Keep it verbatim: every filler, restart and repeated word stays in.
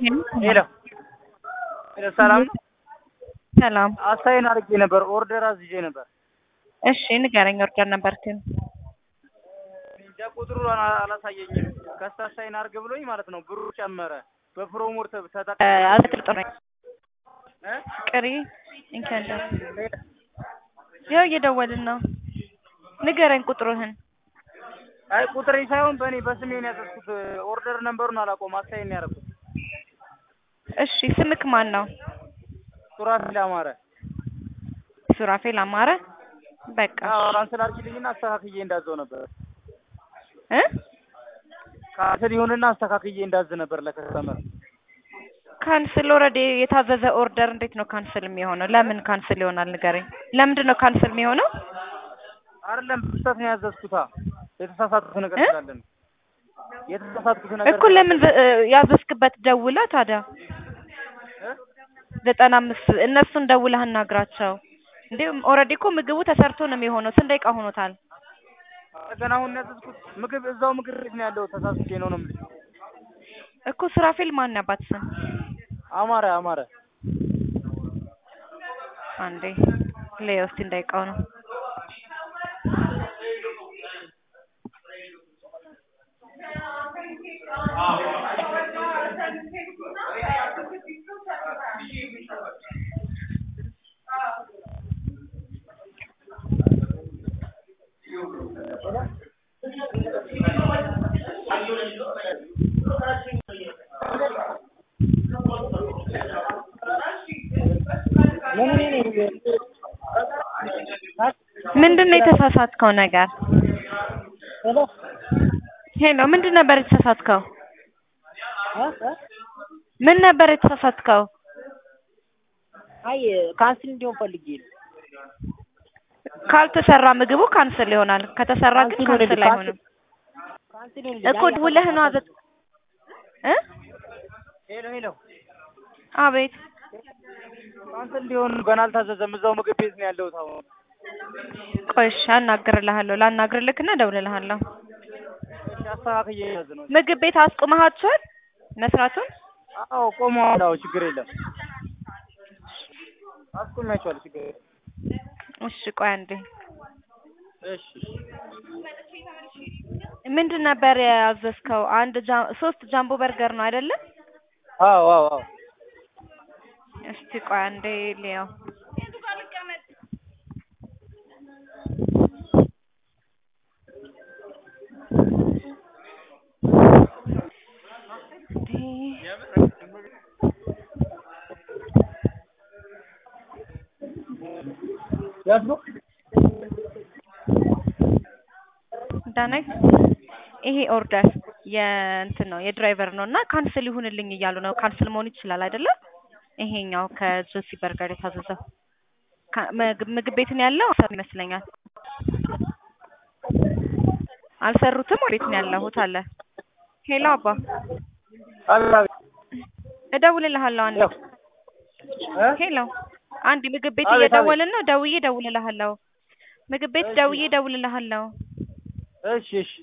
ሄሎ ሄሎ ሰላም ሰላም። አሳይን አድርጌ ነበር ኦርደር አዝዤ ነበር። እሺ ንገረኝ። ኦርደር ነበርክን? እንጃ ቁጥሩን አላሳየኝም። ከስታ አሳይን አድርግ ብሎኝ ማለት ነው። ብሩ ጨመረ በፕሮሞት ተጠቅ አልተጠረኝ እ ቅሪ እንከንደ ያው እየደወልን ነው። ንገረኝ ቁጥሩህን። አይ ቁጥሬ ሳይሆን በእኔ በስሜ ነው ያዘዝኩት። ኦርደር ነምበሩን አላውቀውም። አሳይን ነው ያደረኩት። እሺ ስምክ ማን ነው? ሱራፌል አማረ። ሱራፌል አማረ። በቃ አዎ ካንሰል አድርጊልኝና አስተካክዬ እንዳዘው ነበር እ ካንሰል ይሁንና አስተካክዬ እንዳዝ ነበር ለከስተመር። ካንስል ኦልሬዲ የታዘዘ ኦርደር እንዴት ነው ካንስል የሚሆነው? ለምን ካንስል ይሆናል ንገረኝ። ለምንድን ነው ካንስል የሚሆነው? አይደለም ስህተት ነው ያዘዝኩታ። የተሳሳትኩት ነገር ስላለ ነው። የተሳሳትኩት ነገር እኮ ለምን ያዘዝክበት ደውላ ታዲያ እ ዘጠና አምስት እነሱን ደውለህ አናግራቸው። እንዴ ኦልሬዲ እኮ ምግቡ ተሰርቶ ነው የሚሆነው። ስንት ደቂቃ ሆኖታል? ገና አሁን ያዘዝኩት ምግብ እዛው ምግብ ቤት ነው ያለው። ተሳስቼ ነው ነው የምልሽ እኮ ሱራፌል ማን ያባት ስም? አማረ አማረ። አንዴ ለየው እስቲ እንዳይቃው ነው። ምንድነው የተሳሳትከው ነገር? ሄሎ ሄሎ ምንድን ነበር የተሳሳትከው? እ ምን ነበር የተሳሳትከው? አይ ካንስል እንዲሆን ፈልጌ ነው። ካልተሰራ ምግቡ ካንስል ይሆናል። ከተሰራ ግን ካንስል አይሆንም እኮ ደውለህ ነው አዘዝ እ ሄሎ ሄሎ አቤት ካንስል እንዲሆን ገና አልታዘዘም። እዛው ምግብ ቤት ነው ያለው ታው። ቆይ እሺ አናግርልሃለሁ። ላናግርልክና እደውልልሃለሁ። እሺ አስተካክዬ ያዝ ነው። ምግብ ቤት አስቆመሃቸዋል መስራቱን? አዎ ቆመዋል። አዎ ችግር የለም አስቆሚያቸዋለሁ። ችግር የለም። እሺ ቆይ አንዴ እሺ ምንድን ነበር ያዘዝከው? አንድ ሶስት ጃምቦ በርገር ነው አይደለ? አዎ አዎ አዎ እስቲ ቆይ አንዴ ልየው። ያዝኩ ዳናይት ይሄ ኦርደር የእንትን ነው የድራይቨር ነው እና ካንስል ይሁንልኝ እያሉ ነው። ካንስል መሆን ይችላል አይደለ? ይሄኛው ከጆሲ በርገር የታዘዘው ምግብ ቤት ነው ያለው ይመስለኛል። አልሰሩትም። ቤት ነው ያለሁት አለ። ሄሎ አባ አላ እደውልልሃለሁ አንዴ። ሄሎ አንዴ ምግብ ቤት እየደወልን ነው። ደውዬ እደውልልሃለሁ። ምግብ ቤት ደውዬ እደውልልሃለሁ። እሺ እሺ